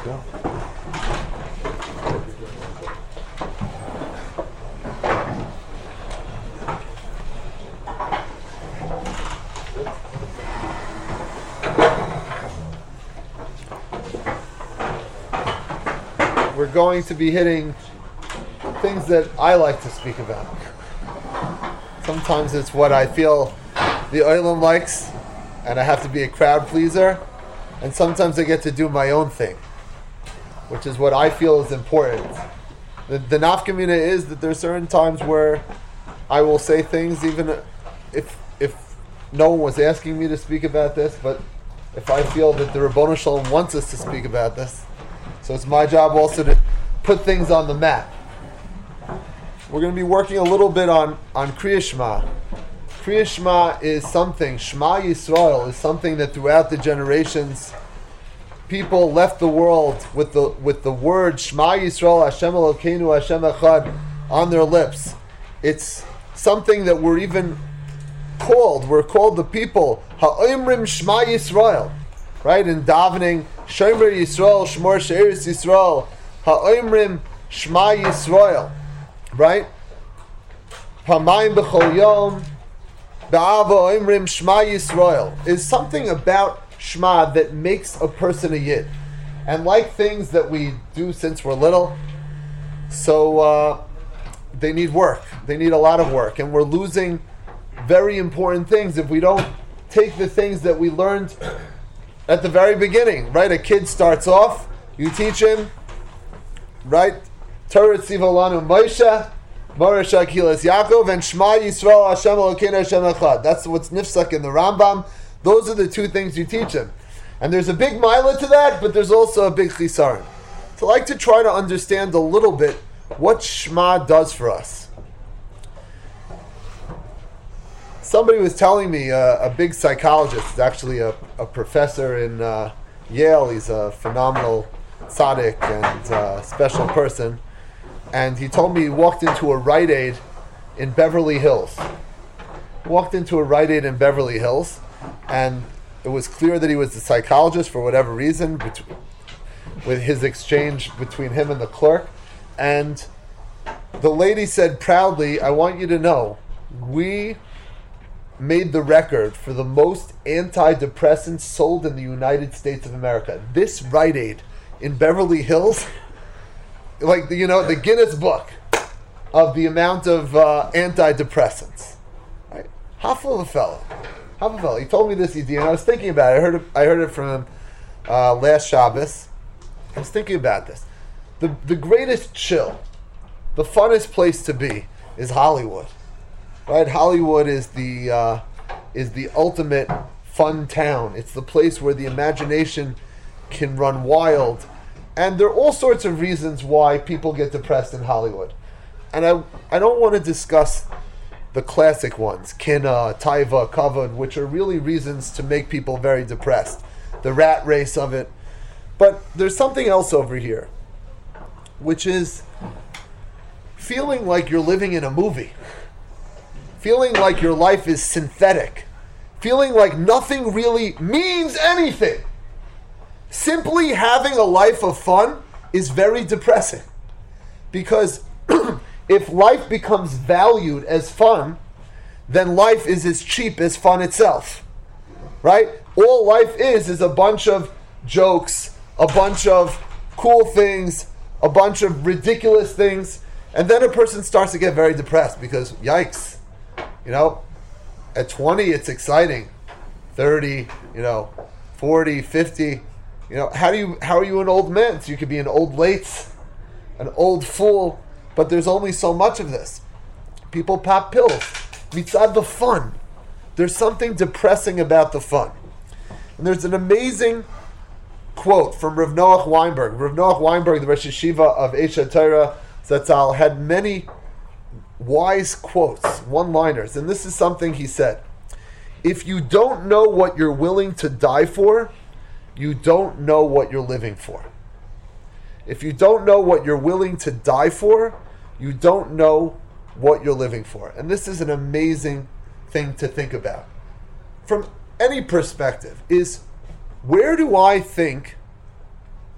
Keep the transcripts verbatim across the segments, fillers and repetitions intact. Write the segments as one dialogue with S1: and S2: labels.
S1: go. We're going to be hitting things that I like to speak about. Sometimes it's what I feel the Olam likes, and I have to be a crowd pleaser. And sometimes I get to do my own thing, which is what I feel is important. The, the nafkamina is that there are certain times where I will say things even if if no one was asking me to speak about this, but if I feel that the Ribbono Shalom wants us to speak about this, so it's my job also to put things on the map. We're going to be working a little bit on, on Kriya Shema. Kriya Shema is something, Shema Yisrael is something that throughout the generations, people left the world with the with the word Shema Yisrael, Hashem Elokeinu, Hashem Echad on their lips. It's something that we're even called, we're called the people, Ha'omrim Shema Yisrael, right? In davening, Shomer Yisrael, Shmor She'eres Yisrael, Ha'omrim Shema Yisrael, right? Hamayim B'chol Yom, Ba'ava Omrim Shema Yisrael is something about Shema that makes a person a Yid. And like things that we do since we're little, so uh, they need work. They need a lot of work. And we're losing very important things if we don't take the things that we learned at the very beginning, right? A kid starts off, you teach him, right? Torah Tzivolanu Moshe, Morasha Kilas Yaakov, and Shema Yisrael Hashem Elokeinu Hashem Echad. That's what's nifsak in the Rambam. Those are the two things you teach him. And there's a big milah to that, but there's also a big chisaron. So I like to try to understand a little bit what Shema does for us. Somebody was telling me, uh, a big psychologist, is actually a, a professor in uh, Yale, he's a phenomenal tzaddik and uh, special person, and he told me he walked into a Rite Aid in Beverly Hills. Walked into a Rite Aid in Beverly Hills, and it was clear that he was a psychologist for whatever reason, between, with his exchange between him and the clerk, and the lady said proudly, I want you to know, we made the record for the most antidepressants sold in the United States of America. This Rite Aid in Beverly Hills, like the, you know, the Guinness Book of the amount of uh, antidepressants. Right? Half of a fellow. Half of a fellow. He told me this idea, and I was thinking about it. I heard it, I heard it from him uh, last Shabbos. I was thinking about this. The the greatest chill, the funnest place to be is Hollywood. Right? Hollywood is the uh, is the ultimate fun town. It's the place where the imagination can run wild. And there are all sorts of reasons why people get depressed in Hollywood. And I I don't want to discuss the classic ones, kina, taiva, kavod, which are really reasons to make people very depressed. The rat race of it. But there's something else over here, which is feeling like you're living in a movie. Feeling like your life is synthetic. Feeling like nothing really means anything. Simply having a life of fun is very depressing. Because if life becomes valued as fun, then life is as cheap as fun itself. Right? All life is is a bunch of jokes, a bunch of cool things, a bunch of ridiculous things, and then a person starts to get very depressed because, yikes, you know, at twenty it's exciting, thirty, you know, forty, fifty, you know, how do you how are you an old man? So you could be an old late, an old fool, but there's only so much of this. People pop pills. Mitzad the fun. There's something depressing about the fun. And there's an amazing quote from Rav Noach Weinberg. Rav Noach Weinberg, the Rosh Yeshiva of Eshet Torah Zatzal, had many wise quotes, one-liners, and this is something he said. If you don't know what you're willing to die for, you don't know what you're living for. If you don't know what you're willing to die for, you don't know what you're living for. And this is an amazing thing to think about. From any perspective, is where do I think,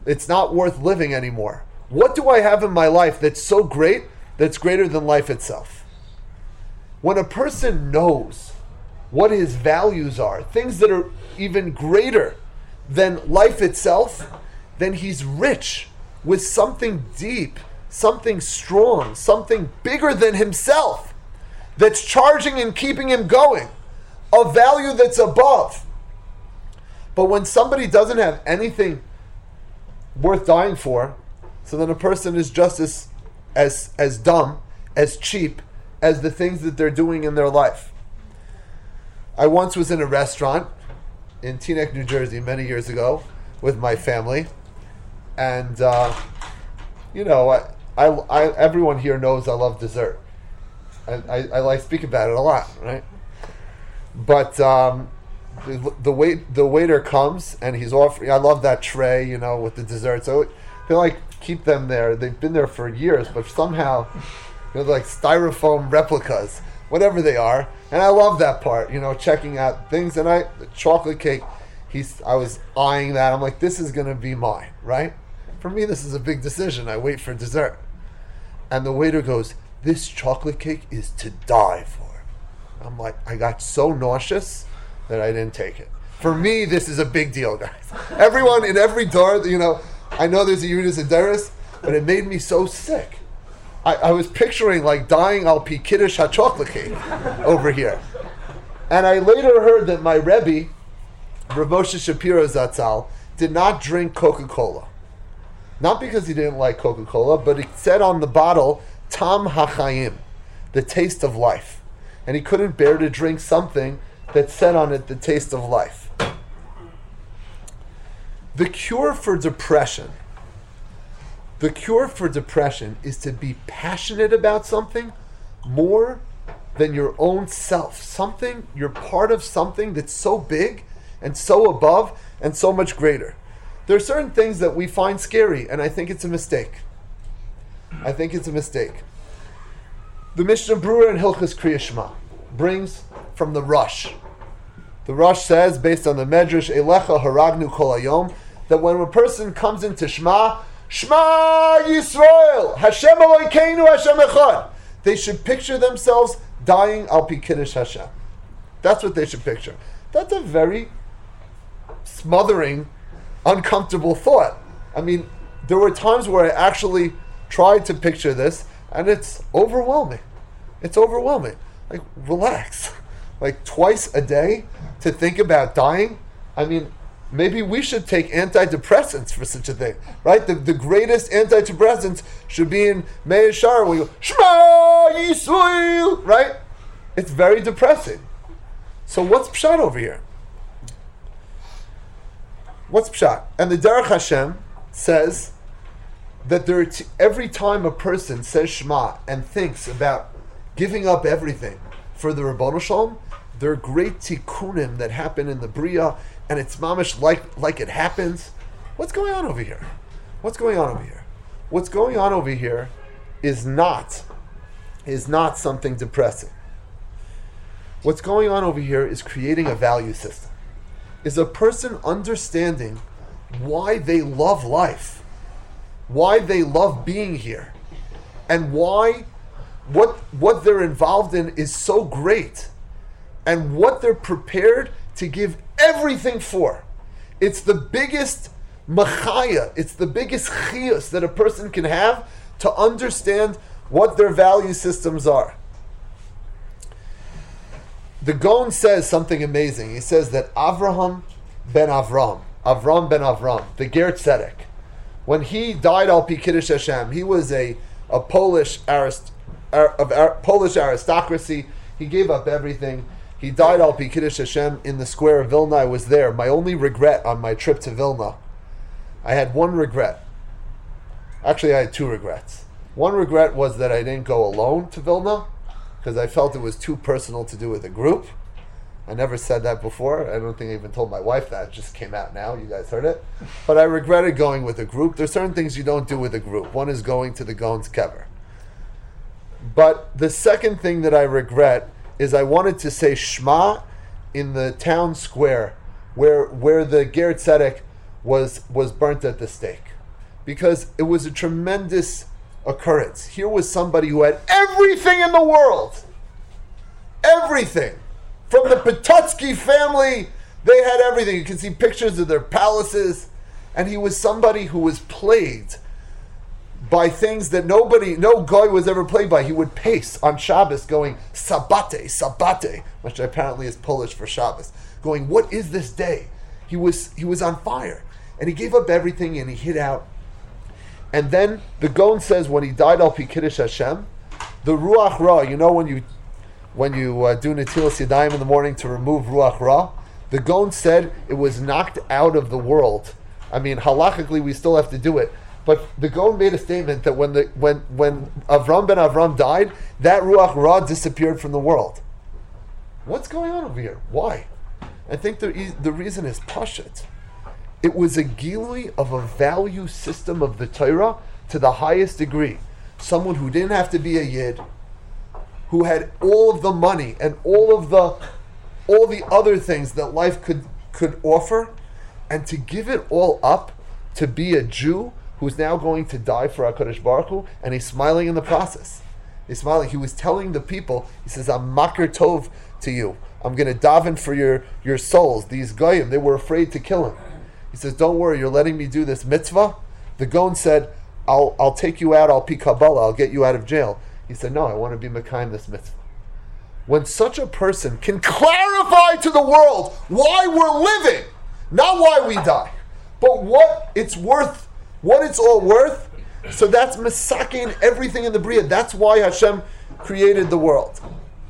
S1: It's not worth living anymore. What do I have in my life that's so great, that's greater than life itself? When a person knows what his values are, things that are even greater than life itself, then he's rich with something deep, something strong, something bigger than himself that's charging and keeping him going, a value that's above. But when somebody doesn't have anything worth dying for, so then a person is just as, as, as dumb, as cheap as the things that they're doing in their life. I once was in a restaurant in Teaneck, New Jersey, many years ago with my family, and uh, you know, I, I, I, everyone here knows I love dessert. I, I, I like speaking about it a lot, right? But um, the, the wait the waiter comes and he's offering. I love that tray, you know, with the dessert. So they like keep them there. They've been there for years, but somehow they're like styrofoam replicas, whatever they are. And I love that part, you know, checking out things. And I, the chocolate cake, he's. I was eyeing that. I'm like, this is gonna be mine, right? For me, this is a big decision. I wait for dessert, and the waiter goes, "This chocolate cake is to die for." I'm like, I got so nauseous that I didn't take it. For me, this is a big deal, guys. Everyone in every door, you know, I know there's a Yudis and Deris, but it made me so sick. I, I was picturing like dying al pi kiddush ha-chocolate cake over here. And I later heard that my Rebbe, Rav Moshe Shapiro Zatzal, did not drink Coca-Cola. Not because he didn't like Coca-Cola, but it said on the bottle, Tam HaChaim, the taste of life. And he couldn't bear to drink something that said on it the taste of life. The cure for depression, the cure for depression is to be passionate about something more than your own self. Something, you're part of something that's so big and so above and so much greater. There are certain things that we find scary, and I think it's a mistake. I think it's a mistake. The Mishnah Berurah in Hilchos Kriya Shema brings from the Rush. The Rush says, based on the Medrash, Elecha haragnu kol hayom, that when a person comes into Shema, Shema Yisrael, Hashem Elokeinu, Hashem Echad, they should picture themselves dying al pi kiddush Hashem. That's what they should picture. That's a very smothering, uncomfortable thought. I mean, there were times where I actually tried to picture this, and it's overwhelming. It's overwhelming. Like, relax. Like, twice a day to think about dying? I mean, maybe we should take antidepressants for such a thing, right? The, the greatest antidepressants should be in Meir Shar, where you go, Shema Yisrael, right? It's very depressing. So what's pshat over here? What's pshat? And the Derech Hashem says that there are t- every time a person says Shema and thinks about giving up everything for the Ribbono Shalom, there are great tikkunim that happen in the Bria, and it's mamish like like it happens. What's going on over here? What's going on over here? What's going on over here is not is not something depressing. What's going on over here is creating a value system. Is a person understanding why they love life, why they love being here, and why what what they're involved in is so great, and what they're prepared to give everything for. It's the biggest machaya, it's the biggest chiyus that a person can have to understand what their value systems are. The Gaon says something amazing. He says that Avraham ben Avram, Avram ben Avram, the Ger Tzedek, when he died al pi kiddush Hashem, he was a, a Polish arist, of ar, Polish aristocracy. He gave up everything. He died al pi kiddush Hashem in the square of Vilna. I was there. My only regret on my trip to Vilna, I had one regret. Actually, I had two regrets. One regret was that I didn't go alone to Vilna, because I felt it was too personal to do with a group. I never said that before. I don't think I even told my wife that. It just came out now. You guys heard it. But I regretted going with a group. There's certain things you don't do with a group. One is going to the Gaon's kever. But the second thing that I regret is I wanted to say Shema in the town square where where the Ger Tzedek was, was burnt at the stake. because it was a tremendous occurrence. Here was somebody who had everything in the world. Everything. From the Petotsky family, they had everything. You can see pictures of their palaces. And he was somebody who was plagued by things that nobody, no guy was ever plagued by. He would pace on Shabbos going, Sabate, Sabate, which apparently is Polish for Shabbos, going, what is this day? He was he was on fire. And he gave up everything and he hid out. And then the Gaon says when he died al pi Kiddush Hashem, the Ruach Ra, you know when you when you uh, do Netilas Yadayim in the morning to remove Ruach Ra, the Gaon said it was knocked out of the world. I mean, halachically we still have to do it. But the Gaon made a statement that when the when when Avram ben Avram died, that Ruach Ra disappeared from the world. What's going on over here? Why? I think the the reason is Pashut. It was a gilui of a value system of the Torah to the highest degree. Someone who didn't have to be a Yid, who had all of the money and all of the all the other things that life could could offer, and to give it all up to be a Jew who's now going to die for HaKadosh Baruch Hu, and he's smiling in the process. He's smiling. He was telling the people, he says, I'm makir tov to you. I'm going to daven for your, your souls. These goyim, they were afraid to kill him. He says, don't worry, you're letting me do this mitzvah? The Gaon said, I'll I'll take you out, I'll pi Kabbalah, I'll get you out of jail. He said, no, I want to be mekayim this mitzvah. When such a person can clarify to the world why we're living, not why we die, but what it's worth, what it's all worth, so that's misaking everything in the Bria. That's why Hashem created the world.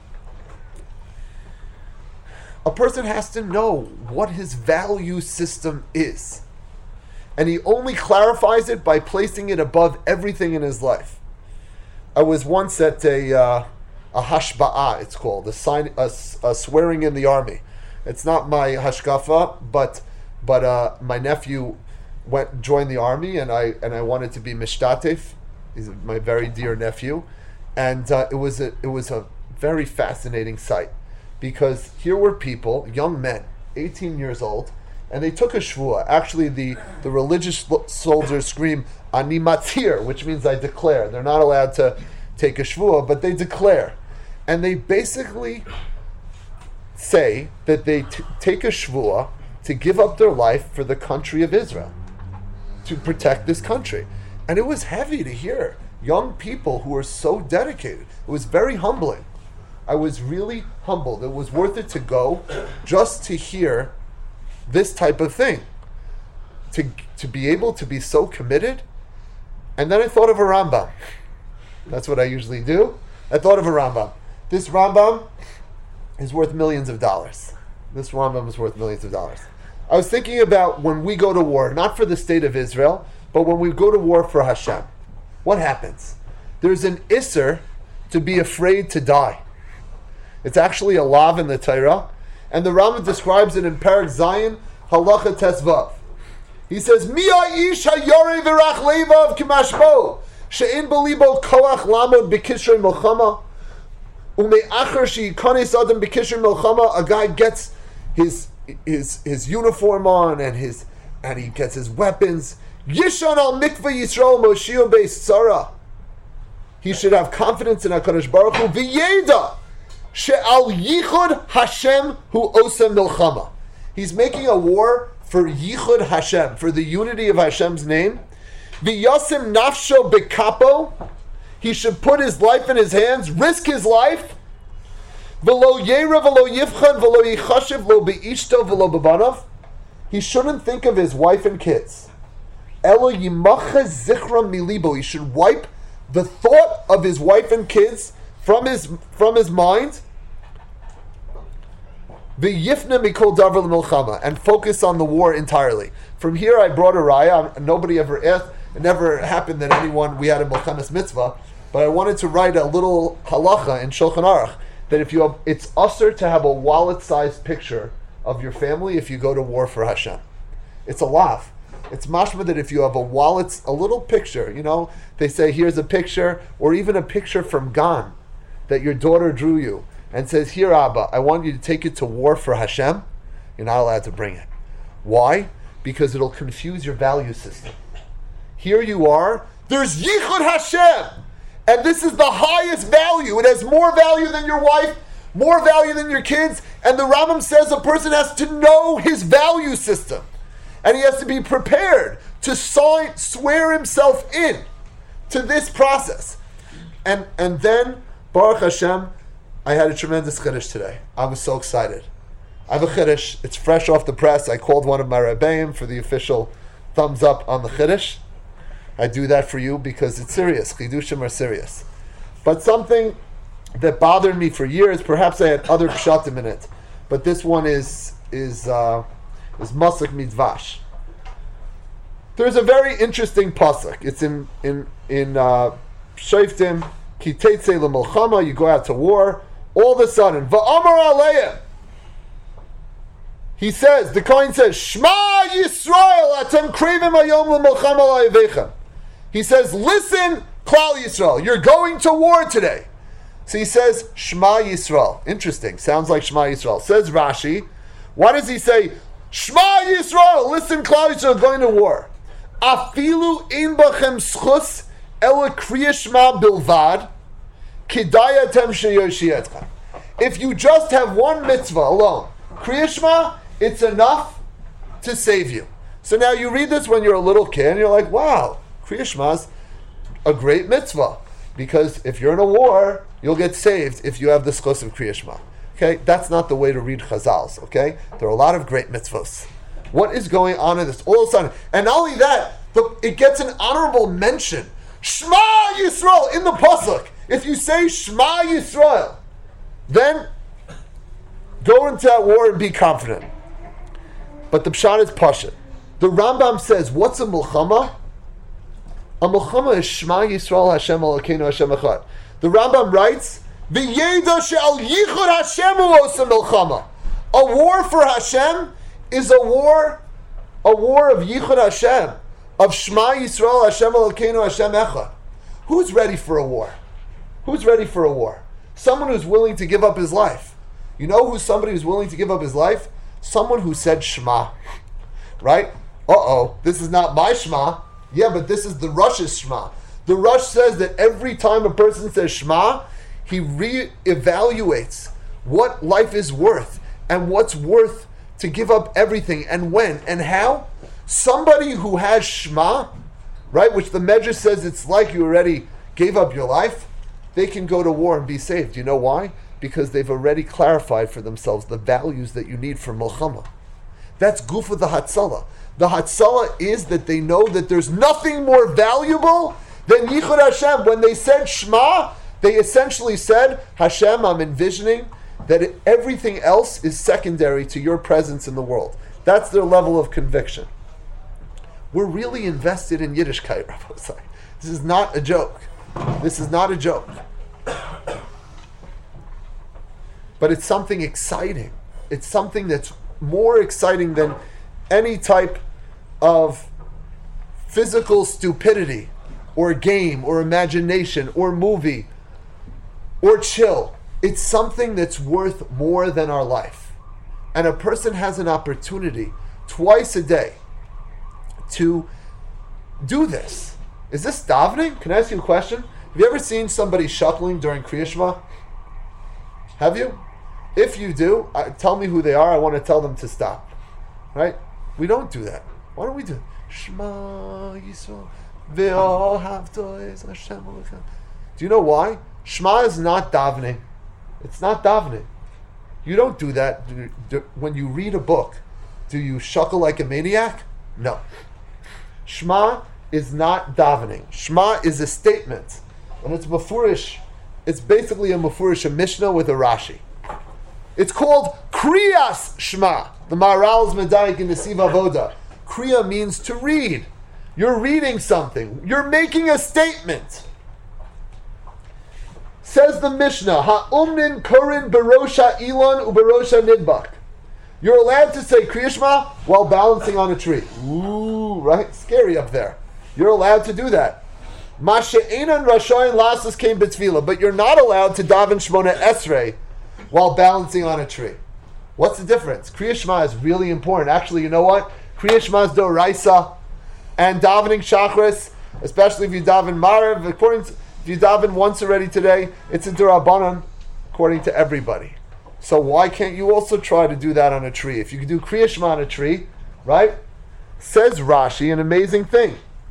S1: A person has to know what his value system is. And he only clarifies it by placing it above everything in his life. I was once at a uh, a hashba'ah, it's called, a, sign, a, a swearing in the army. It's not my hashkafa, but but uh, my nephew went joined the army, and I and I wanted to be mishtatef. He's my very dear nephew, and uh, it was a it was a very fascinating sight, because here were people, young men, eighteen years old, and they took a shvuah. Actually, the, the religious soldiers scream ani matir, which means I declare. They're not allowed to take a shvuah, but they declare, and they basically say that they t- take a shvuah to give up their life for the country of Israel, to protect this country. And it was heavy to hear young people who were so dedicated. It was very humbling. I was really humbled. It was worth it to go just to hear this type of thing, to to be able to be so committed. And then I thought of a Rambam. That's what I usually do. I thought of a Rambam. This Rambam is worth millions of dollars. This Rambam is worth millions of dollars. I was thinking about when we go to war, not for the state of Israel, but when we go to war for Hashem. What happens? There's an isser to be afraid to die. It's actually a lav in the Torah, and the Rambam describes it in Perek Zayin, Halacha Tesvav. He says, Mi ha'ish hayore v'rach levav k'mashmo, she'in b'libo koach lamod b'kishrei milchama, u'me'achar she'yikanes adam b'kishrei milchama. A guy gets his his his uniform on and his and he gets his weapons. Yishan al mikveh Yisrael Moshiach beis tzara. He should have confidence in HaKadosh Baruch Hu. V'yeda she'al yichud Hashem hu osem milchama. He's making a war for yichud Hashem, for the unity of Hashem's name. V'yasim nafsho bekapo. He should put his life in his hands, risk his life. V'lo yera v'lo yivchan v'lo yichashiv v'lo be'ishto v'lo b'banav. He shouldn't think of his wife and kids. Elo yimacha zichram milibo. He should wipe the thought of his wife and kids from his from his mind. V'yifna mikol davar l'milchama, and focus on the war entirely. From here, I brought a raya. Nobody ever asked. It never happened that anyone we had a milchamas mitzvah, but I wanted to write a little halacha in Shulchan Aruch that if you have, it's usher to have a wallet-sized picture of your family if you go to war for Hashem. It's a lav. It's mashma that if you have a wallet, a little picture, you know, they say here's a picture, or even a picture from Gan that your daughter drew you and says, here Abba, I want you to take it to war for Hashem. You're not allowed to bring it. Why? Because it'll confuse your value system. here you are. There's Yichud Hashem. And this is the highest value. It has more value than your wife, more value than your kids. And the Rambam says a person has to know his value system. And he has to be prepared to sign, swear himself in to this process. And and then, Baruch Hashem, I had a tremendous chiddush today. I was so excited. I have a chiddush. It's fresh off the press. I called one of my Rebbeim for the official thumbs up on the chiddush. I do that for you because it's serious. Chidushim are serious. But something that bothered me for years, perhaps I had other pshatim in it, but this one is is uh, is Masach Midvash. There's a very interesting pasuk. It's in in in uh, Shoftim Ki Tetzei L'Milchama. You go out to war. All of a sudden, Va'amar Aleim. He says, the Kohen says, Shema Yisrael atem krivim hayom l'milchama la'avechem. He says, listen, Klal Yisrael, you're going to war today. So he says, Shema Yisrael. Interesting. Sounds like Shema Yisrael. Says Rashi. Why does he say, Shema Yisrael, listen, Klal Yisrael, going to war? Afilu ein bachem schus ela kriya shema bilvad kidaya tem sheyoshiyetcha. If you just have one mitzvah alone, kriya shema, it's enough to save you. So now you read this when you're a little kid and you're like, wow, Kriya Shema's a great mitzvah. Because if you're in a war, you'll get saved if you have the schos of Kriya Shema. Okay, that's not the way to read Chazals, okay? There are a lot of great mitzvahs. What is going on in this? All of a sudden, and not only that, the, it gets an honorable mention. Shema Yisrael in the pasuk. If you say Shema Yisrael, then go into that war and be confident. But the pshat is pashut. The Rambam says, what's a milchama? A milchama is Shema Yisrael Hashem Elokeinu Hashem Echad. The Rambam writes, V'yeda she'al yichud Hashem u'osa milchama. A war for Hashem is a war, a war of yichud Hashem, of Shema Yisrael Hashem Elokeinu Hashem Echad. Who's ready for a war? Who's ready for a war? Someone who's willing to give up his life. You know who's somebody who's willing to give up his life? Someone who said Shema. Right? Uh-oh, this is not my Shema. Yeah, but this is the Rush's Shema. The Rush says that every time a person says Shema, he re-evaluates what life is worth and what's worth to give up everything and when and how. Somebody who has Shema, right, which the Medrash says it's like you already gave up your life, they can go to war and be saved. You know why? Because they've already clarified for themselves the values that you need for Milchama. That's goof of the Hatzalah. The Hatzalah is that they know that there's nothing more valuable than Yichud Hashem. When they said Shema, they essentially said, Hashem, I'm envisioning that it, everything else is secondary to your presence in the world. That's their level of conviction. We're really invested in Yiddishkeit, Rabbi Osai. This is not a joke. This is not a joke. But it's something exciting. It's something that's more exciting than any type of physical stupidity or game or imagination or movie or chill. It's something that's worth more than our life. And a person has an opportunity twice a day to do this. Is this davening? Can I ask you a question? Have you ever seen somebody shuckling during Kriya Shema? Have you? If you do, uh, tell me who they are. I want to tell them to stop. Right? We don't do that. Why don't we do it? Shema Yisrael ve'ahavta es Hashem Elokeinu. Do you know why? Shema is not davening. It's not davening. You don't do that. Do, do, when you read a book, do you shuckle like a maniac? No. Shema is not davening. Shema is a statement. And it's mafurish. It's basically a mafurish, a Mishnah with a Rashi. It's called Kriyas Shema. The Maharal's Medayik in the Siv Avoda. Kriya means to read. You're reading something. You're making a statement. Says the Mishnah, Ha'umnin Korin Barosha Elon Ubarosha Nidbak. You're allowed to say Kriya Shema while balancing on a tree. Ooh, right? Scary up there. You're allowed to do that. Masha'enan Rashayin Lasas came B'Tfila. But you're not allowed to daven Shmona Esrei while balancing on a tree. What's the difference? Kriya Shema is really important. Actually, you know what? Kriya Shema is Doraisa. And davening Shachris, especially if you daven Marav, according to, if you daven once already today, it's a Durabanan, according to everybody. So why can't you also try to do that on a tree? If you can do Kriya Shema on a tree, right? Says Rashi, an amazing thing.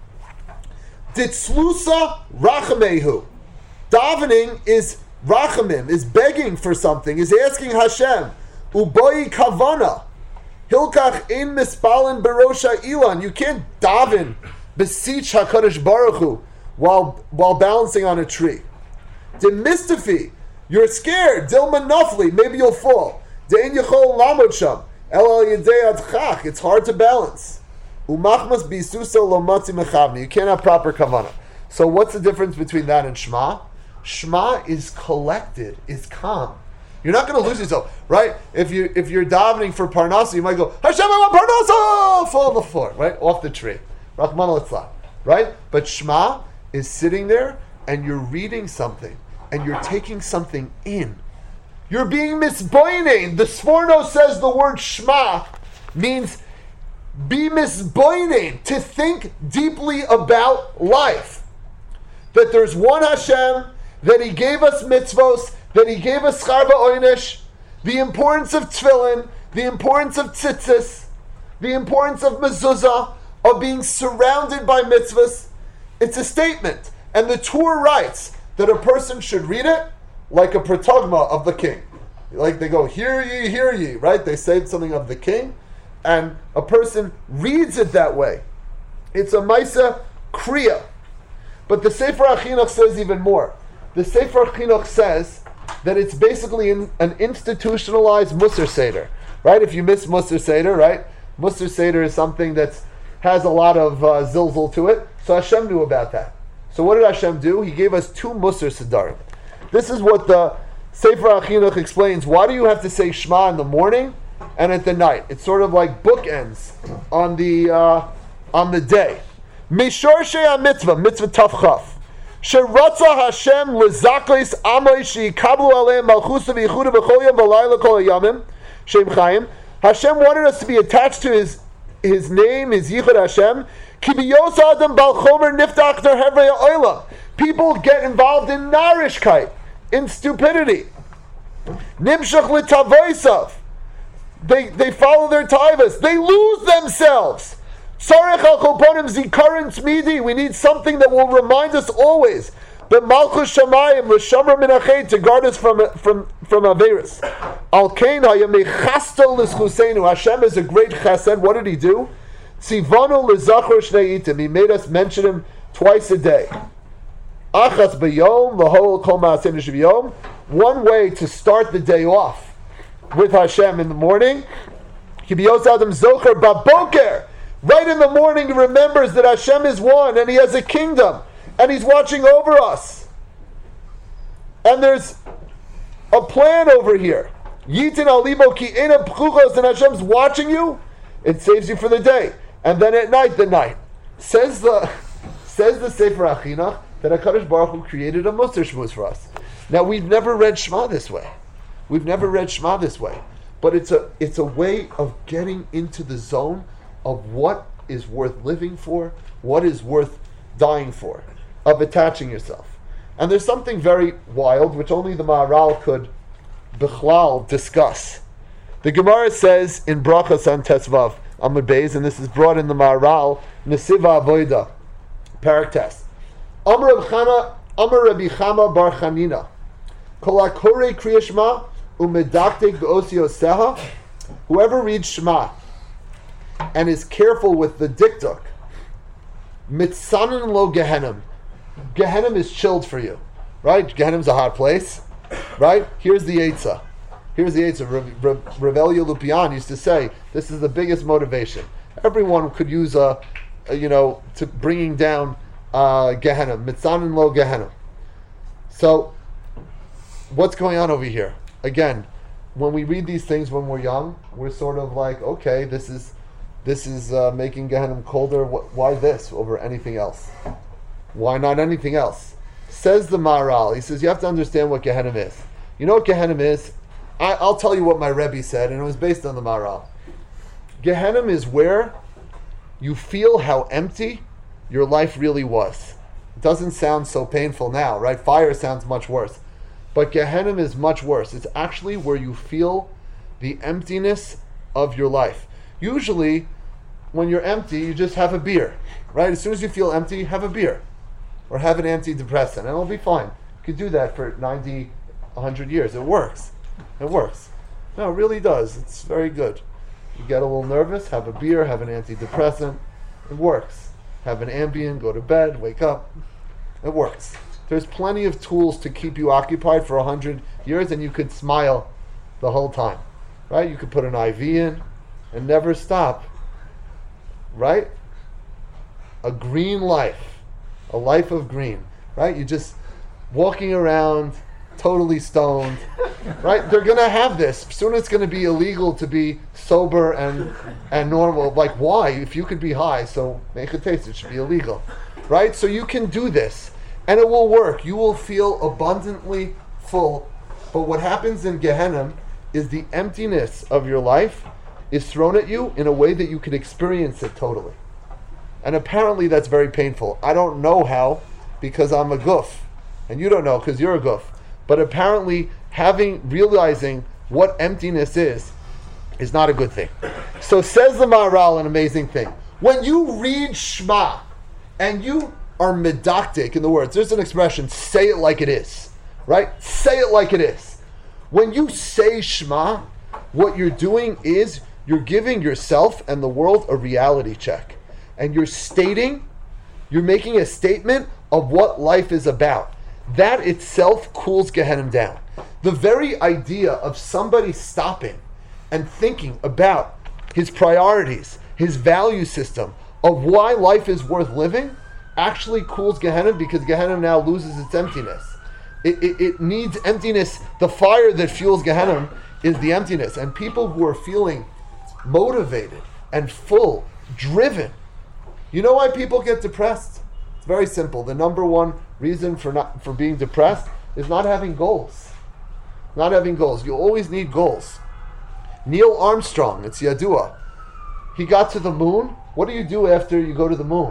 S1: Ditzlusa rachamehu. Davening is rachamim, is begging for something, is asking Hashem. Uboi kavana. Hilkach in mispalin berosha ilan. You can't daven beseech HaKadosh Baruch Hu while, while balancing on a tree. Demistifi. You're scared. Dilma nafli. Maybe you'll fall. Dein yachol lamod sham. El al yedei adchach. It's hard to balance. Umachmas bisusa lo matzi mechavni. You can't have proper kavanah. So what's the difference between that and Shema? Shema is collected, is calm. You're not going to lose yourself, right? If you if you're davening for parnasa, you might go Hashem, I want parnasa, fall on the floor, right, off the tree, Rahman al right? But Shema is sitting there, and you're reading something, and you're taking something in. You're being misboining. The Sforno says the word Shema means be misboining, to think deeply about life. That there's one Hashem, that He gave us mitzvos, that He gave us scharba oynish, the importance of tefillin, the importance of tzitzis, the importance of mezuzah, of being surrounded by mitzvahs. It's a statement. And the Torah writes that a person should read it like a protagma of the king. Like they go, hear ye, hear ye, right? They say something of the king, and a person reads it that way. It's a Maisa Kriya. But the Sefer HaChinuch says even more. The Sefer HaChinuch says that it's basically in, an institutionalized Musar Seder, right? If you miss Musar Seder, right? Musar Seder is something that has a lot of uh, zilzal to it. So Hashem knew about that. So what did Hashem do? He gave us two Musar Sedarim. This is what the Sefer HaChinuch explains. Why do you have to say Shema in the morning and at the night? It's sort of like bookends on the uh, on the day. Mishor Shea Mitzvah, Mitzvah Tavchaf. Sheratza Hashem lezaklis amay sheikablu aleim malchusa v'yichuda b'chol yom v'layla kol hayamim. Shem Chaim. Hashem wanted us to be attached to His His name, His Yichud Hashem. Ki biyos adam bal chomer niftach der hevrei ha'olam. People get involved in narishkeit, in stupidity. Nimshach l'tavoisav. They they follow their taivas. They lose themselves. Sarech al choponim zikaron tzmidi. We need something that will remind us always. But Malchus Shamayim l'shamar min hachet, to guard us from from from averis. Al kain hayamechasto l'schuseinu. Hashem is a great chesed. What did He do? Tzivanu l'zachor shnei itim. He made us mention Him twice a day. Achas b'yom l'hol kol ma'aseinu shev'yom. One way to start the day off with Hashem in the morning. Kibiyos adam zocher baboker. Right in the morning, he remembers that Hashem is one and He has a kingdom and He's watching over us. And there's a plan over here. Yitin alibo ki ena pchuchos, and Hashem's watching you. It saves you for the day. And then at night, the night. Says the says the Sefer HaChinuch that HaKadosh Baruch Hu created a Musar Shmuz for us. Now, we've never read Shema this way. We've never read Shema this way. But it's a it's a way of getting into the zone of what is worth living for, what is worth dying for, of attaching yourself. And there's something very wild, which only the Maharal could, Bichlal, discuss. The Gemara says in Brachas on Tesvav, Amud Beis, and this is brought in the Maharal, Nesiva Avoida, Paraktes. Amar Rabbi Chana, Amar Rabbi Chama Bar Chanina, Kol HaKorei Kriya Shema, Umedaktek B'osio Seha. Whoever reads Shema and is careful with the dikduk, mitzanan lo Gehenim. Gehenim is chilled for you, right? Gehenim's a hot place, right? Here's the Eitzah. Here's the Eitzah. Rav Elia Lupian used to say, this is the biggest motivation. Everyone could use a, a you know, to bringing down uh, Gehenim. Mitzanan lo Gehenim. So, what's going on over here? Again, when we read these things when we're young, we're sort of like, okay, this is this is uh, making Gehenim colder. Why this over anything else? Why not anything else? Says the Maharal. He says you have to understand what Gehenim is. You know what Gehenim is? I, I'll tell you what my Rebbe said, and it was based on the Maharal. Gehenim is where you feel how empty your life really was. It doesn't sound so painful now, right? Fire sounds much worse. But Gehenna is much worse. It's actually where you feel the emptiness of your life. Usually, when you're empty, you just have a beer, right? As soon as you feel empty, have a beer. Or have an antidepressant, and it'll be fine. You could do that for ninety, one hundred years. It works. It works. No, it really does. It's very good. You get a little nervous, have a beer, have an antidepressant. It works. Have an Ambien, go to bed, wake up. It works. There's plenty of tools to keep you occupied for one hundred years, and you could smile the whole time. Right? You could put an I V in and never stop. Right? A green life. A life of green, right? You're just walking around totally stoned, right? They're going to have this. Soon it's going to be illegal to be sober and and normal. Like, why? If you could be high, so make a taste. It should be illegal, right? So you can do this, and it will work. You will feel abundantly full. But what happens in Gehenna is the emptiness of your life is thrown at you in a way that you can experience it totally. And apparently that's very painful. I don't know how, because I'm a goof. And you don't know, because you're a goof. But apparently having, realizing what emptiness is, is not a good thing. So says the Maharal an amazing thing. When you read Shema, and you are medactic in the words, there's an expression, say it like it is. Right? Say it like it is. When you say Shema, what you're doing is, you're giving yourself and the world a reality check. And you're stating, you're making a statement of what life is about. That itself cools Gehenna down. The very idea of somebody stopping and thinking about his priorities, his value system, of why life is worth living, actually cools Gehenna, because Gehenna now loses its emptiness. It, it, it needs emptiness. The fire that fuels Gehenna is the emptiness. And people who are feeling motivated and full, driven. You know why people get depressed? It's very simple. The number one reason for not for being depressed is not having goals. Not having goals. You always need goals. Neil Armstrong, it's Yadua. He got to the moon. What do you do after you go to the moon?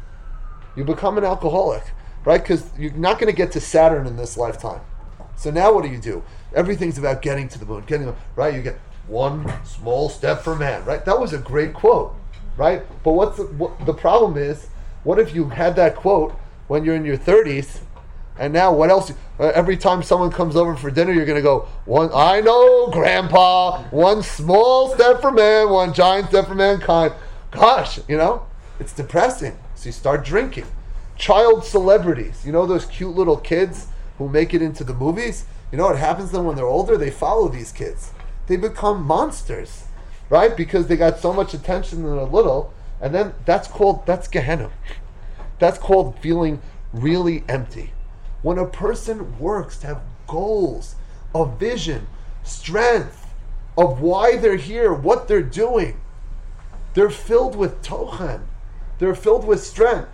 S1: You become an alcoholic, right? Because you're not going to get to Saturn in this lifetime. So now what do you do? Everything's about getting to the moon. Getting, right? You get one small step for man, right? That was a great quote. Right? But what's the, what, the problem is, what if you had that quote when you're in your thirties, and now what else? Uh, every time someone comes over for dinner, you're going to go, one, I know, Grandpa, one small step for man, one giant step for mankind. Gosh, you know, it's depressing. So you start drinking. Child celebrities, you know those cute little kids who make it into the movies? You know what happens to them when they're older? They follow these kids. They become monsters. Right? Because they got so much attention when they're little, and then that's called, that's Gehenna. That's called feeling really empty. When a person works to have goals, a vision, strength of why they're here, what they're doing, they're filled with tochen. They're filled with strength.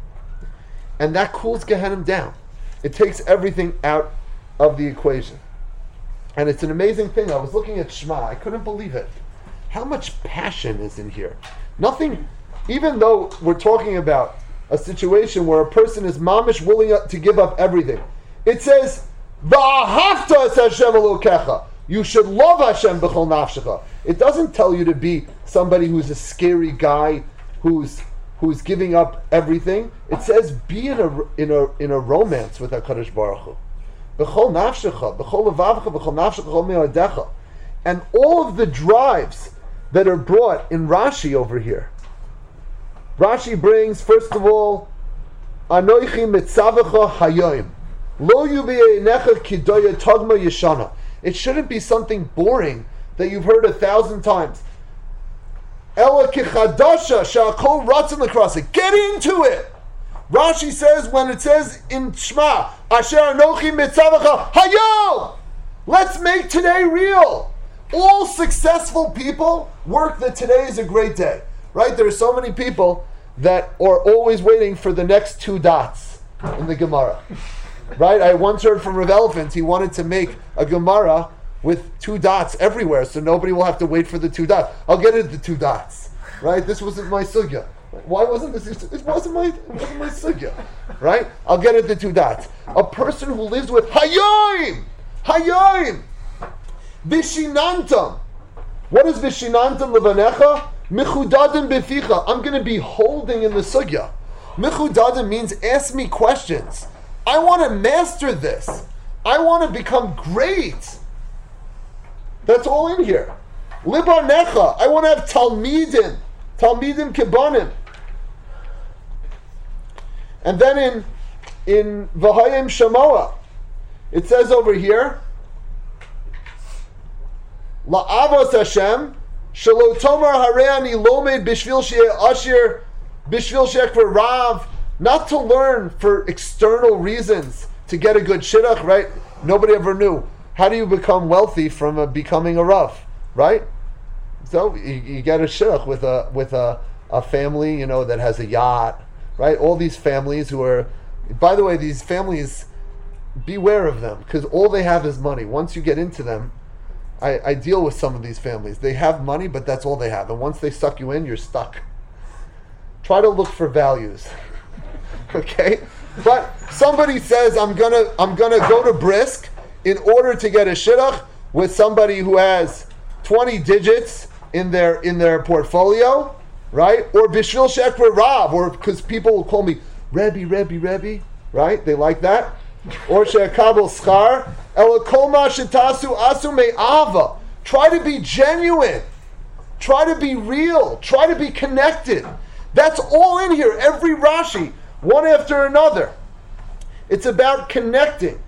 S1: And that cools Gehenna down. It takes everything out of the equation. And it's an amazing thing. I was looking at Shema. I couldn't believe it. How much passion is in here? Nothing, even though we're talking about a situation where a person is mamish willing to give up everything. It says, V'ahavta es Hashem Elokecha. You should love Hashem b'chol nafshecha. It doesn't tell you to be somebody who's a scary guy who's who's giving up everything. It says be in a in a in a romance with HaKadosh Baruch Hu. B'chol nafshecha, b'chol levavcha, b'chol nafshecha, b'chol me'odecha. And all of the drives that are brought in Rashi over here. Rashi brings, first of all, Anoichi mitzavacha hayoim. Lo yubeinecha kidoya tagma yeshana. It shouldn't be something boring that you've heard a thousand times. Ela kichadasha sha'akol ratzon l'krasa. Get into it. Rashi says when it says in Shema, Asher anochi mitzavacha hayom. Let's make today real. All successful people work that today is a great day, right? There are so many people that are always waiting for the next two dots in the Gemara, right? I once heard from Rav Elephant, he wanted to make a Gemara with two dots everywhere, so nobody will have to wait for the two dots. I'll get it at the two dots, right? This wasn't my sugya. Why wasn't this? It wasn't my, it wasn't my sugya, right? I'll get at the two dots. A person who lives with Hayoim, Hayoim, Vishinantam. What is Vishinantam levanecha? Michudadim beficha. I'm going to be holding in the sugya. Michudadim means ask me questions. I want to master this. I want to become great. That's all in here. Libanecha. I want to have talmidim. Talmidim kibanim. And then in in V'hayim Shamoa, it says over here, La'avos Hashem, Shelo Tomar Hareani Lomed Bishvil She'eh Ashir, Bishvil She'eh Rav, not to learn for external reasons, to get a good shidduch, right? Nobody ever knew. How do you become wealthy from a, becoming a Rav, right? So you, you get a shidduch with a with a, a family, you know, that has a yacht, right? All these families who are, by the way, these families, beware of them, because all they have is money. Once you get into them, I, I deal with some of these families. They have money, but that's all they have. And once they suck you in, you're stuck. Try to look for values. Okay? But somebody says, I'm gonna I'm gonna go to Brisk in order to get a shidduch with somebody who has twenty digits in their in their portfolio, right? Or Bishvil Shekra Rav, or because people will call me Rebbe, Rebbe, Rebbe, right? They like that. Or She'akabel Schar. Elakoma Shetasu Asu Me'ava. Try to be genuine. Try to be real. Try to be connected. That's all in here. Every Rashi, one after another. It's about connecting.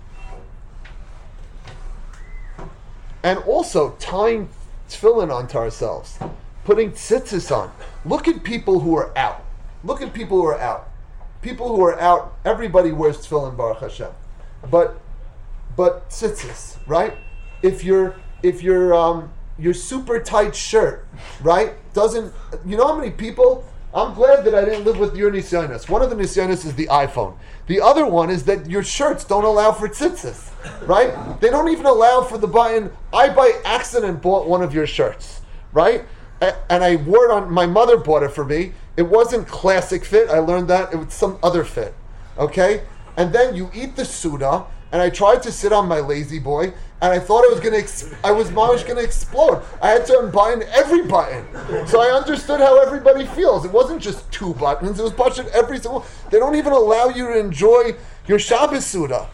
S1: And also tying tefillin onto ourselves. Putting tzitzis on. Look at people who are out. Look at people who are out. People who are out, everybody wears tefillin, Baruch Hashem. But but tzitzis, right? If your if your um your super tight shirt, right, doesn't, you know how many people, I'm glad that I didn't live with your nisyonis. One of the nisyonis is the iPhone. The other one is that your shirts don't allow for tzitzis, right? They don't even allow for the button. I by accident bought one of your shirts, right? And I wore it on, my mother bought it for me. It wasn't classic fit. I learned that. It was some other fit. Okay? And then you eat the Suda, and I tried to sit on my lazy boy, and I thought I was going to, ex- I was going to explode. I had to unbutton every button. So I understood how everybody feels. It wasn't just two buttons. It was buttoned every single, they don't even allow you to enjoy your Shabbos Suda.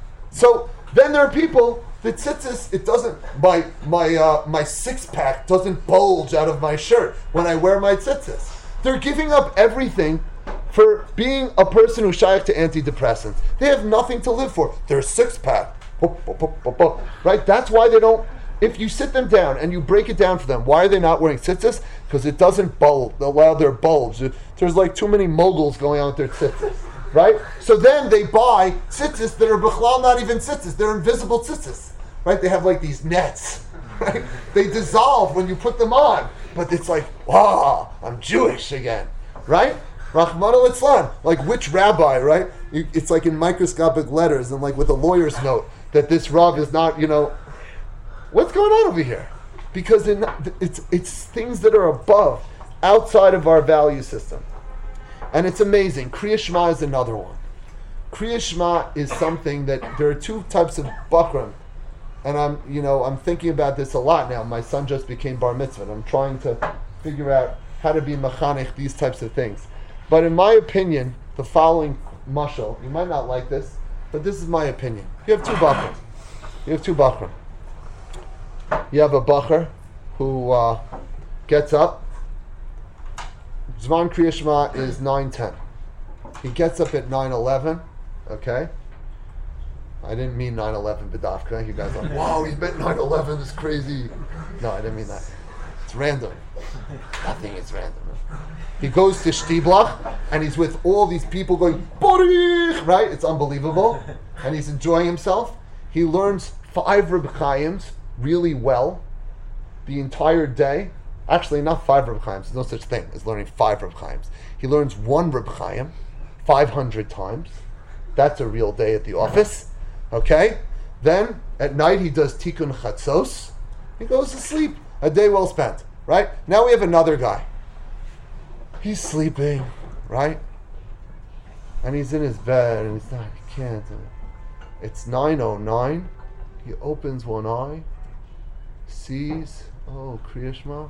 S1: So then there are people, the tzitzis, it doesn't, my my uh, my six pack doesn't bulge out of my shirt when I wear my tzitzis. They're giving up everything for being a person who's shaykh to antidepressants. They have nothing to live for. They're six pack, right? That's why they don't. If you sit them down and you break it down for them, why are they not wearing tzitzis? Because it doesn't bulge, allow their bulge. There's like too many moguls going on with their tzitzis. Right? So then they buy tzitzis that are b'chlal not even tzitzis. They're invisible tzitzis. Right? They have like these nets. Right? They dissolve when you put them on. But it's like, wow, I'm Jewish again. Right? Rahmana litzlan. Like which rabbi, right? It's like in microscopic letters and like with a lawyer's note that this Rav is not, you know, what's going on over here? Because in, it's it's things that are above, outside of our value system. And it's amazing. Kriya Shema is another one. Kriya Shema is something that there are two types of bakram, and I'm, you know, I'm thinking about this a lot now. My son just became bar mitzvah, and I'm trying to figure out how to be machanech these types of things. But in my opinion, the following mashal, you might not like this, but this is my opinion. You have two bakram. You have two bakram. You have a bakar who uh, gets up. Zman Kriya Shema is nine ten. He gets up at nine eleven, okay? I didn't mean nine eleven B'dafka. You guys are like, wow, he meant nine eleven, it's crazy. No, I didn't mean that. It's random. Nothing is random. He goes to Shtiblach, and he's with all these people going, Borich, right? It's unbelievable. And he's enjoying himself. He learns five Reb Chaims really well the entire day. Actually, not five Reb Chaims. There's no such thing as learning five Reb Chaims. He learns one Reb Chaim five hundred times. That's a real day at the office. Okay? Then, at night, he does Tikkun Chatzos. He goes to sleep. A day well spent. Right? Now we have another guy. He's sleeping, right? And he's in his bed, and he's not, he can't. It's nine oh nine. He opens one eye, sees, oh, Kriya Shema.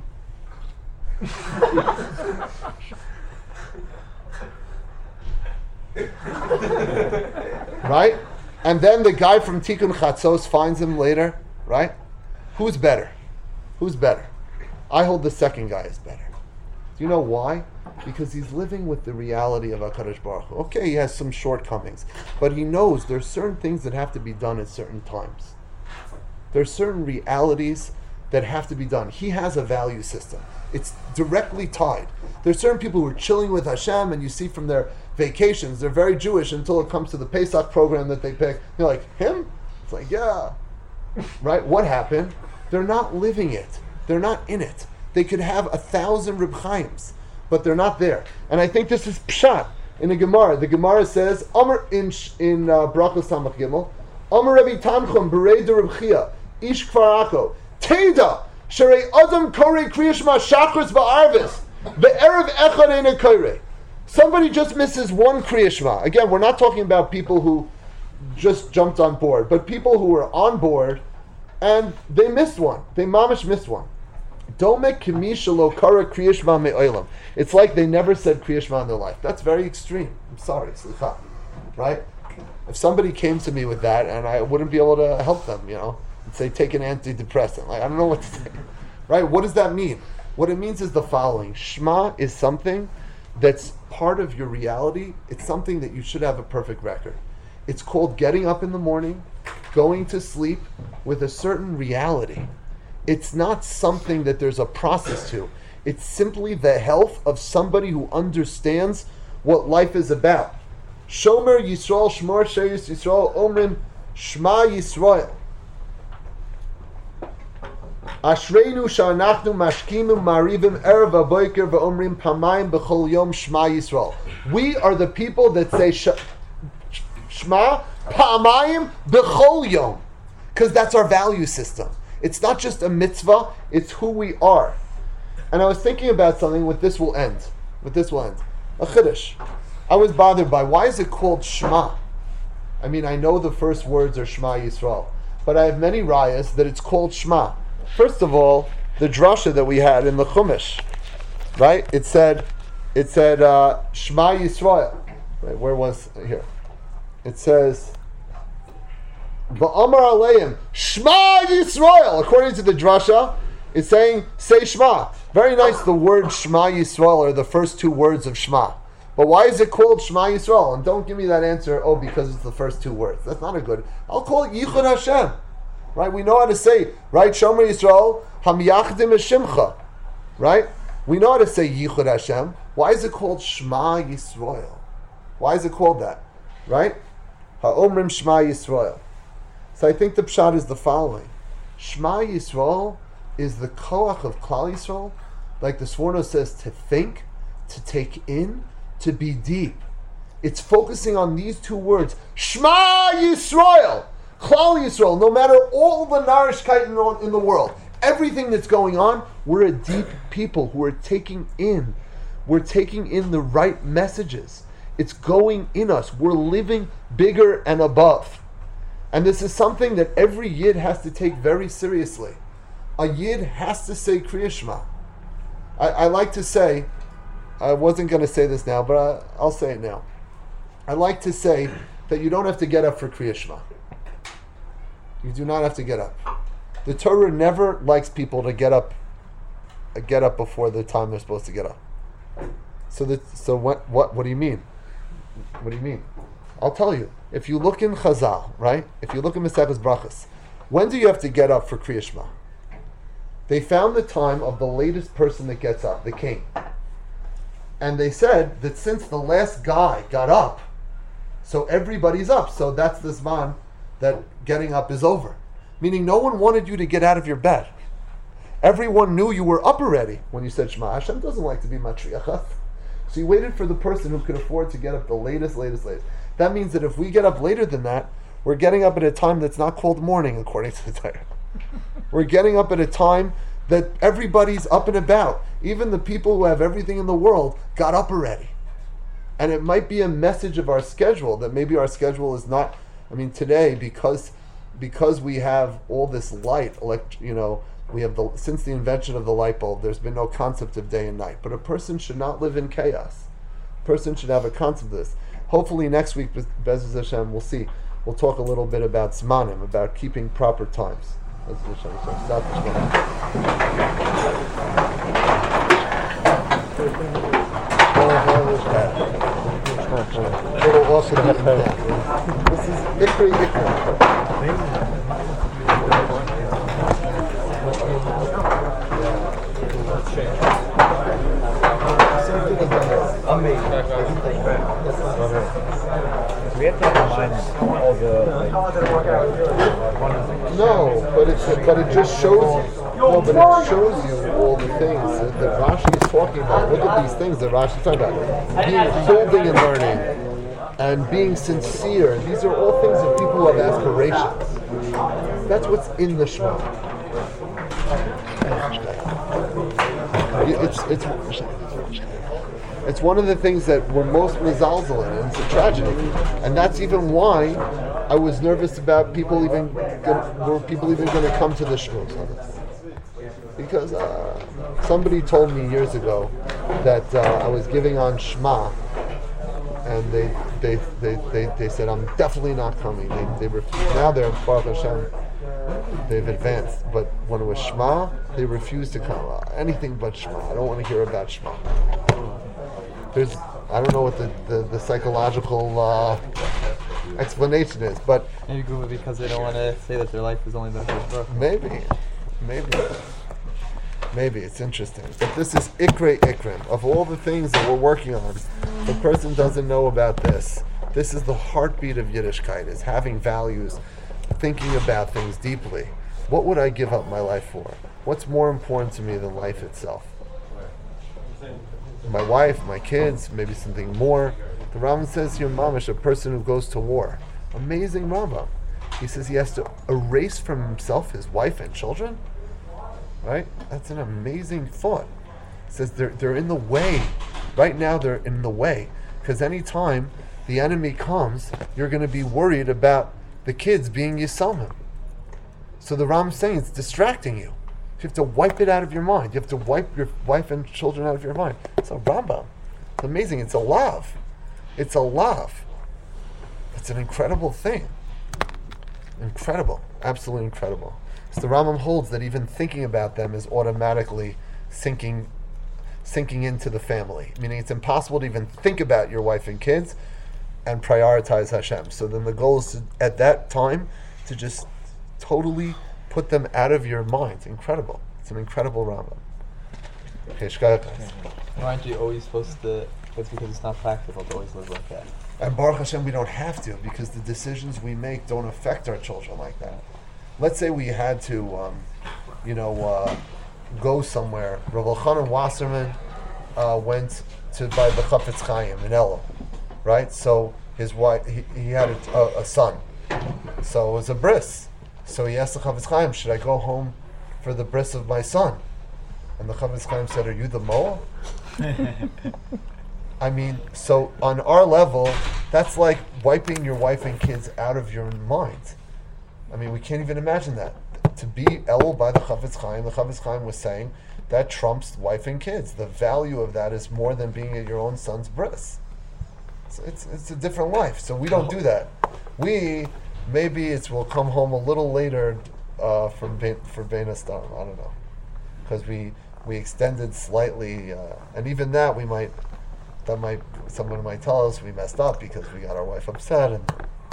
S1: Right? And then the guy from Tikkun Chatzos finds him later, right? Who's better? Who's better? I hold the second guy is better. Do you know why? Because he's living with the reality of HaKadosh Baruch Hu. Okay, he has some shortcomings, but he knows there's certain things that have to be done at certain times. There's certain realities that have to be done. He has a value system. It's directly tied. There's certain people who are chilling with Hashem, and you see from their vacations, they're very Jewish until it comes to the Pesach program that they pick. They're like, him? It's like, yeah. Right? What happened? They're not living it. They're not in it. They could have a thousand Reb Chaims, but they're not there. And I think this is Pshat in the Gemara. The Gemara says, Amr in in uh, Brachos Samach Gimel, Amr Rebbe Tanchum Berei de Reb Chia, Ish Kfar Akko, Teda, Sherei Adam Korei Kriya Shema Shachris Va'arvis, Be'erev Echad Eine Korei. Somebody just misses one Kriya Shema. Again, we're not talking about people who just jumped on board, but people who were on board and they missed one. They mamish missed one. Don't make Kamisha lo kara Kriya Shema me'olam. It's like they never said Kriya Shema in their life. That's very extreme. I'm sorry, slicha. Right? If somebody came to me with that, and I wouldn't be able to help them, you know, and say take an antidepressant. Like I don't know what to say. Right? What does that mean? What it means is the following: Shema is something that's part of your reality. It's something that you should have a perfect record. It's called getting up in the morning, going to sleep with a certain reality. It's not something that there's a process to. It's simply the health of somebody who understands what life is about. Shomer Yisrael, Shmor Sheyus Yisrael, Omrim Shema Yisrael. Ashreinu Shanachnu Mashkimu Marivim Erev Aboiker Ve'omrim Pamayim B'chol Yom Shema Yisrael. We are the people that say Shema Pamayim B'chol Yom, because that's our value system. It's not just a mitzvah, it's who we are. And I was thinking about something, with this will end. With this will end. A chiddush. I was bothered by, why is it called Shema? I mean, I know the first words are Shema Yisrael, but I have many rayas that it's called Shema. First of all, the drasha that we had in the Chumash, right? It said, it said uh, Shema Yisrael. Right, where was here? It says, Ba'amar aleim Shema Yisrael. According to the drasha, it's saying say Shema. Very nice. The word Shema Yisrael are the first two words of Shema. But why is it called Shema Yisrael? And don't give me that answer. Oh, because it's the first two words. That's not a good. I'll call it Yichud Hashem. Right? We know how to say, right? Shomer Yisrael Hamiyachdim Eshimcha. Right? We know how to say Yichud Hashem. Why is it called Shema Yisrael? Why is it called that? Right? Ha'omrim Shema Yisrael. So I think the pshat is the following: Shema Yisrael is the koach of Klal Yisrael, like the Sforno says, to think, to take in, to be deep. It's focusing on these two words: Shema Yisrael, Klal Yisrael. No matter all the narishkeit in the world, everything that's going on, we're a deep people who are taking in. We're taking in the right messages. It's going in us. We're living bigger and above. And this is something that every Yid has to take very seriously. A Yid has to say Kriya Shema. I, I like to say, I wasn't going to say this now, but I, I'll say it now. I like to say that you don't have to get up for Kriya Shema. You do not have to get up. The Torah never likes people to get up, get up before the time they're supposed to get up. So that, so what, what, what do you mean? What do you mean? I'll tell you. If you look in Chazal, right? If you look in Maseches Brachos, when do you have to get up for Kriya Shema? They found the time of the latest person that gets up, the king. And they said that since the last guy got up, so everybody's up. So that's the zman that getting up is over. Meaning no one wanted you to get out of your bed. Everyone knew you were up already when you said Shema. Hashem doesn't like to be matriachas. So you waited for the person who could afford to get up the latest, latest, latest. That means that if we get up later than that, we're getting up at a time that's not called morning, according to the Torah. We're getting up at a time that everybody's up and about. Even the people who have everything in the world got up already. And it might be a message of our schedule, that maybe our schedule is not, I mean, today, because because we have all this light, elect, you know, we have the, since the invention of the light bulb, there's been no concept of day and night. But a person should not live in chaos. A person should have a concept of this. Hopefully next week, Be'ezus Hashem, we'll see. We'll talk a little bit about Zmanim, about keeping proper times. Be'ezus Hashem, so stop the Little also This is Ikri Ikri.
S2: We have to remind all the.
S1: No, but it's but it just shows you. No, but it shows you all the things that, that Rashi is talking about. Look at these things that Rashi is talking about: being building and learning, and being sincere. These are all things of people who have aspirations. That's what's in the Shema. It's it's. It's one of the things that we're most mezalzel in, and it's a tragedy. And that's even why I was nervous about people even, gonna, were people even going to come to the shmuz on this. Because uh, somebody told me years ago that uh, I was giving on Shema, and they they, they, they, they said, I'm definitely not coming. They, they refused. Now they're, Baruch Hashem, they've advanced. But when it was Shema, they refused to come. Uh, anything but Shema. I don't want to hear about Shema. There's, I don't know what the, the, the psychological uh, explanation is, but
S3: maybe because they don't want to say that their life is only the first.
S1: Maybe, maybe, maybe it's interesting. But this is Ikrei Ikrim. Of all the things that we're working on, the person doesn't know about this. This is the heartbeat of Yiddishkeit: is having values, thinking about things deeply. What would I give up my life for? What's more important to me than life itself? My wife, my kids, maybe something more. The Rambam says here, mamish, a person who goes to war. Amazing Rambam. He says he has to erase from himself his wife and children. Right? That's an amazing thought. He says they're they're in the way. Right now they're in the way. Because anytime the enemy comes, you're going to be worried about the kids being Yisomim. So the Rambam is saying it's distracting you. You have to wipe it out of your mind. You have to wipe your wife and children out of your mind. It's a Rambam. It's amazing. It's a love. It's a love. It's an incredible thing. Incredible. Absolutely incredible. So the Rambam holds that even thinking about them is automatically sinking sinking into the family. Meaning it's impossible to even think about your wife and kids and prioritize Hashem. So then the goal is to, at that time, to just totally put them out of your mind. Incredible. It's an incredible Rambam. Okay, Shkaya.
S3: Why aren't you always supposed to? It's because it's not practical to always live like that.
S1: And Baruch Hashem, we don't have to, because the decisions we make don't affect our children like that. Let's say we had to, um, you know, uh, go somewhere. Rav Elchanan Wasserman uh, went to buy the Chafetz Chaim in Elo, right? So his wife, he, he had a, a, a son, so it was a bris. So he asked the Chafetz Chaim, should I go home for the bris of my son? And the Chafetz Chaim said, are you the Moa? I mean, so on our level, that's like wiping your wife and kids out of your mind. I mean, we can't even imagine that. To be Elul by the Chafetz Chaim, the Chafetz Chaim was saying that trumps wife and kids. The value of that is more than being at your own son's bris. It's, it's, it's a different life. So we don't do that. We... Maybe it's we'll come home a little later uh, for Bein, for Bein Hastam. I don't know, because we we extended slightly, uh, and even that we might that might someone might tell us we messed up because we got our wife upset. And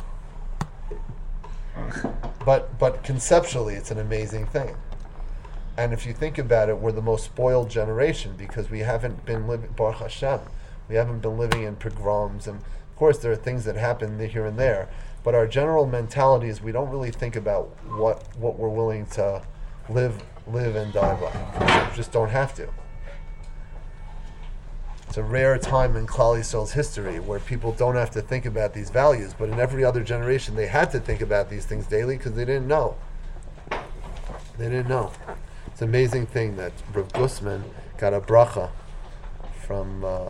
S1: but but conceptually, it's an amazing thing. And if you think about it, we're the most spoiled generation because we haven't been living Baruch Hashem. We haven't been living in pogroms, and of course there are things that happen here and there. But our general mentality is we don't really think about what what we're willing to live live and die by. We just don't have to. It's a rare time in Klal Yisrael's history where people don't have to think about these values, but in every other generation they had to think about these things daily because they didn't know. They didn't know. It's an amazing thing that Rav Gusman got a bracha from uh,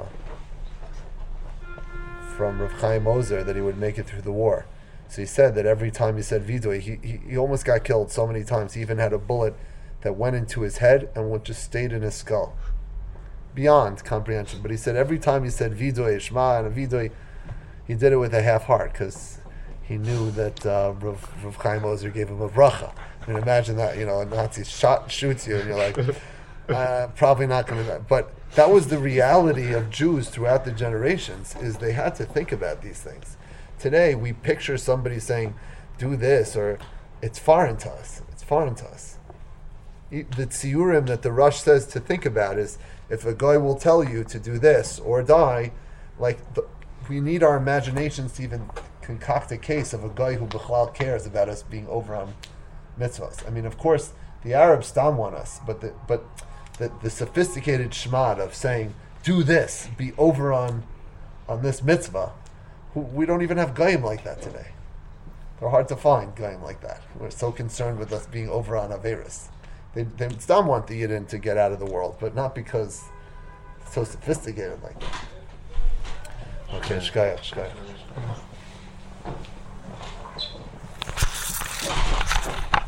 S1: from Rav Chaim Ozer that he would make it through the war. So he said that every time he said Vidoy, he, he, he almost got killed so many times. He even had a bullet that went into his head and would just stayed in his skull. Beyond comprehension. But he said every time he said Vidoy, Shema, and a Vidoy, he did it with a half heart because he knew that uh, Rav, Rav Chaim Ozer gave him a bracha. I mean, imagine that, you know, a Nazi shot shoots you and you're like, uh, probably not going to. But that was the reality of Jews throughout the generations, is they had to think about these things. Today, we picture somebody saying, do this, or it's foreign to us. It's foreign to us. The tziyurim that the Rush says to think about is, if a guy will tell you to do this or die, like the, we need our imaginations to even concoct a case of a guy who b'chlal cares about us being over on mitzvahs. I mean, of course, the Arabs stam want us, but the, but the, the sophisticated shmad of saying, do this, be over on on this mitzvah, who, we don't even have goyim like that today. They're hard to find, goyim like that. We're so concerned with us being over on Averis. They, they stam want the Yidden to get out of the world, but not because it's so sophisticated like that. Okay, shkaya, shkaya.